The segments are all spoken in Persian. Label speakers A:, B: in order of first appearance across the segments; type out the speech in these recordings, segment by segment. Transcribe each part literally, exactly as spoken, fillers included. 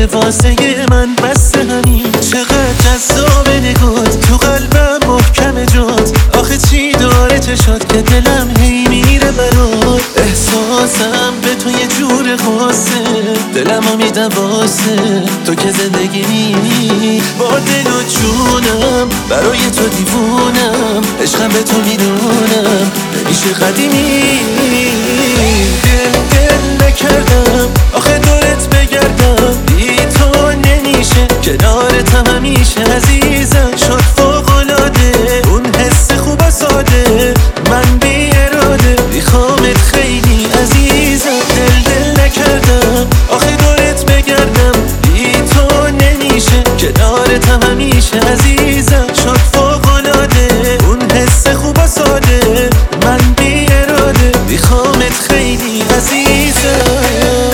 A: شده واسه من، بس همین چقدر جذاب نگات، تو قلبم محکم جات. آخه چی داره چشات که دلم هی میره برات. احساسم به تو یه جور خاصه، دلمو میدم واسه تو که زندگی نی. با دل و جونم برای تو دیوونم، عشقم به تو میدونم نمیشه قدیمی. دل دل نکردم آخه دورت بگردم، بی تو نمیشه کنارتم همیشه. عزیزم شد فوق‌العاده اون حس خوب و ساده، من بی اراده میخوامت خیلی عزیزم. دل دل نکردم آخه دورت بگردم، بی تو نمیشه کنارتم همیشه. عزیزم شد فوق‌العاده اون حس خوب و ساده، من بی اراده میخوامت خیلی عزیزم.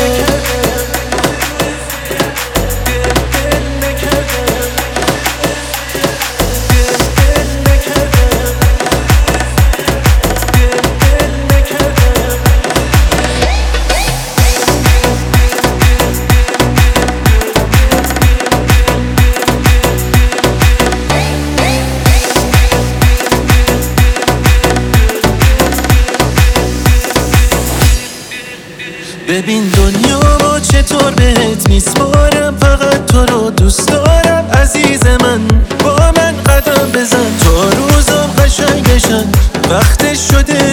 A: ببین دنیا ما چطور بهت میسپارم، فقط تو رو دوست دارم عزیز من. با من قدم بزن تا روزم قشنگ بشن، وقتش شده